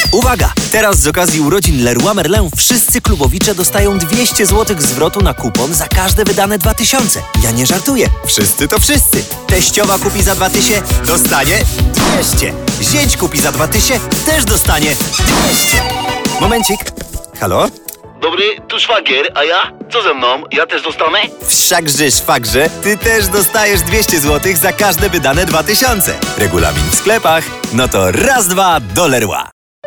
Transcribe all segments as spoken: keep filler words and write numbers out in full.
Uwaga! Teraz z okazji urodzin Leroy Merlin wszyscy klubowicze dostają dwieście złotych zwrotu na kupon za każde wydane dwa tysiące. Ja nie żartuję. Wszyscy to wszyscy. Teściowa kupi za dwa tysiące, dostanie dwieście. Zięć kupi za dwa tysiące, też dostanie dwieście. Momencik. Halo? Dobry, tu szwagier, a ja? Co ze mną? Ja też dostanę? Wszakże, szwagrze, ty też dostajesz dwieście złotych za każde wydane dwa tysiące. Regulamin w sklepach. No to raz, dwa, do Leroy.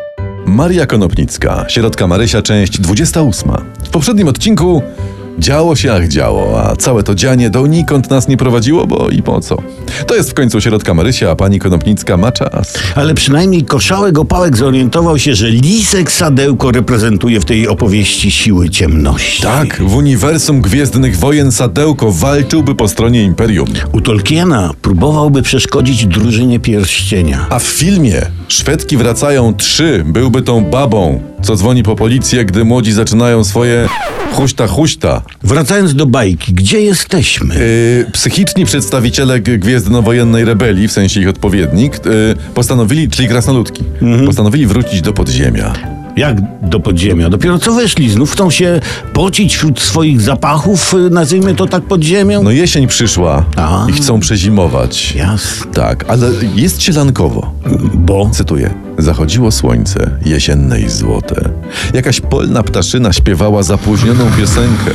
Maria Konopnicka, Sierotka Marysia, część dwudziesta ósma. W poprzednim odcinku działo się ach działo, a całe to dzianie donikąd nas nie prowadziło, bo i po co? To jest w końcu Sierotka Marysia, a pani Konopnicka ma czas. Ale przynajmniej Koszałek Opałek zorientował się, że Lisek Sadełko reprezentuje w tej opowieści siły ciemności. Tak, w uniwersum Gwiezdnych Wojen Sadełko walczyłby po stronie Imperium. U Tolkiena próbowałby przeszkodzić drużynie Pierścienia. A w filmie Szwedki wracają trzy byłby tą babą, co dzwoni po policję, gdy młodzi zaczynają swoje huśta huśta. Wracając do bajki, gdzie jesteśmy? Yy, psychiczni przedstawiciele g- gwiezdnowojennej rebelii, w sensie ich odpowiednik, yy, postanowili, czyli krasnoludki, mhm. postanowili wrócić do podziemia. Jak do podziemia? Dopiero co weszli, znów chcą się pocić wśród swoich zapachów, nazwijmy to tak podziemią? No jesień przyszła A. i chcą przezimować. Jasne. Tak, ale jest sielankowo. Bo? Cytuję. Zachodziło słońce, jesienne i złote. Jakaś polna ptaszyna śpiewała zapóźnioną piosenkę.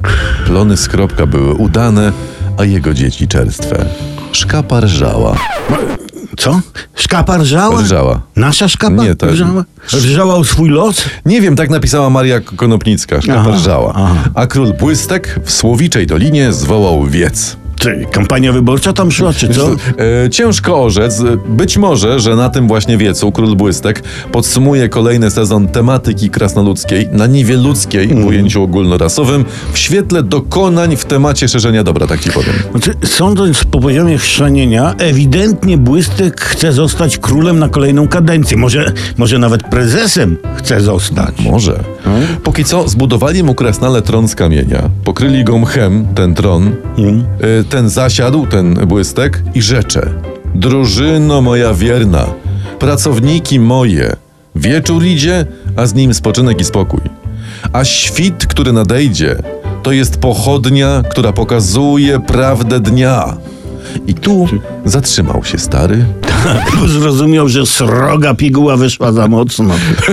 Plony skropka były udane, a jego dzieci czerstwe. Szkapa rżała. Co? Szkapa rżała? Rżała. Nasza szkapa? Nie, to... Rżała? Rżała o swój los? Nie wiem, tak napisała Maria Konopnicka. Szkapa Aha, rżała. aha. A król Błystek w Słowiczej Dolinie zwołał wiec. Czy kampania wyborcza tam szła, czy co? E, ciężko orzec. Być może, że na tym właśnie wiecu Król Błystek podsumuje kolejny sezon tematyki krasnoludzkiej na niwie ludzkiej w ujęciu ogólnorasowym w świetle dokonań w temacie szerzenia dobra, tak ci powiem. Znaczy, sądząc po poziomie chrzanienia, ewidentnie Błystek chce zostać królem na kolejną kadencję. Może, może nawet prezesem chce zostać. Może. Hmm? Póki co zbudowali mu krasnale tron z kamienia, pokryli go mchem, ten tron, Hmm? e, ten zasiadł, ten Błystek i rzecze: drużyno moja wierna, pracowniki moje, wieczór idzie, a z nim spoczynek i spokój. A świt, który nadejdzie, to jest pochodnia, która pokazuje prawdę dnia. I tu zatrzymał się stary. Bo zrozumiał, że sroga piguła wyszła za mocno.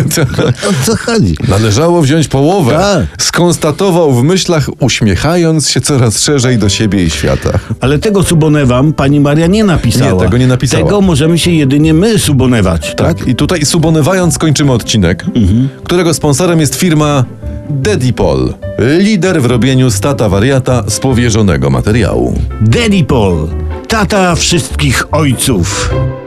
O co chodzi? Należało wziąć połowę. Tak. Skonstatował w myślach, uśmiechając się coraz szerzej do siebie i świata. Ale tego subonewam pani Maria nie napisała. Nie, tego nie napisała. Tego możemy się jedynie my subonewać. Tak? Tak? I tutaj subonewając kończymy odcinek, mhm. którego sponsorem jest firma Daddy Paul, lider w robieniu stata wariata z powierzonego materiału. Daddy Paul, tata wszystkich ojców.